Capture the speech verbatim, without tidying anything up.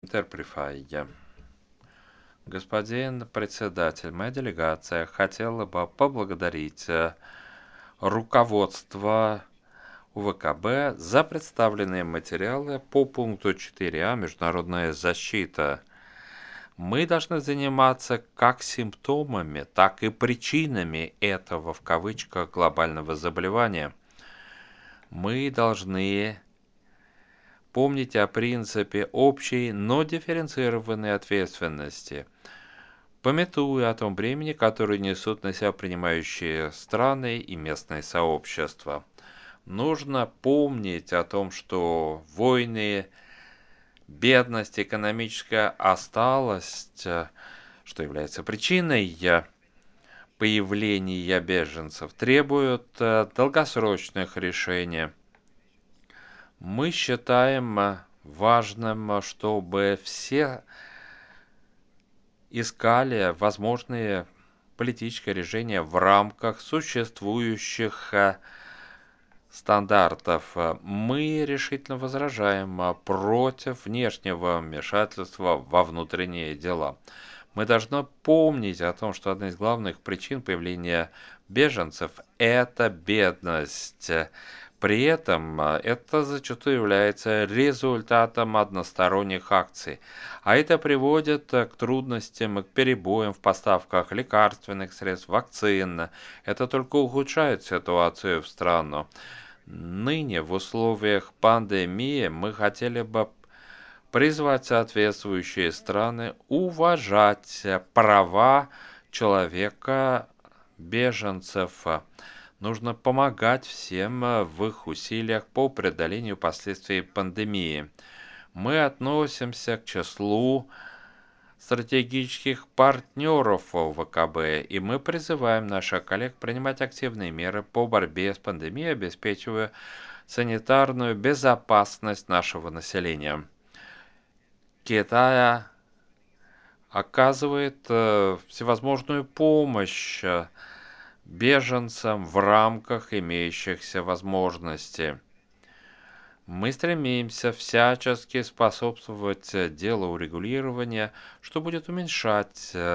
Интерприфай. Господин председатель, моя делегация хотела бы поблагодарить э, руководство УВКБ за представленные материалы по пункту четыре а «Международная защита». Мы должны заниматься как симптомами, так и причинами этого, в кавычках, глобального заболевания. Мы должны помнить о принципе общей, но дифференцированной ответственности, памятуя о том бремени, которое несут на себя принимающие страны и местные сообщества. Нужно помнить о том, что войны, бедность, экономическая отсталость, э, что является причиной э, появления беженцев, требуют э, долгосрочных решений. Мы считаем э, важным, э, чтобы все искали возможные политические решения в рамках существующих э, стандартов. Э, Мы решительно возражаем э, против внешнего вмешательства во внутренние дела. Мы должны помнить о том, что одна из главных причин появления беженцев – это бедность. При этом э, это зачастую является результатом односторонних акций, а это приводит э, к трудностям и к перебоям в поставках лекарственных средств, вакцин. Это только ухудшает ситуацию в страну. Ныне в условиях пандемии мы хотели бы призвать соответствующие страны уважать права человека, беженцев. Нужно помогать всем э, в их усилиях по преодолению последствий пандемии. Мы относимся к числу стратегических партнеров ОВКБ, и мы призываем наших коллег принимать активные меры по борьбе с пандемией, обеспечивая санитарную безопасность нашего населения. Китай оказывает э, всевозможную помощь э, беженцам в рамках имеющихся возможностей. Мы стремимся всячески способствовать э, делу урегулирования, что будет уменьшать э,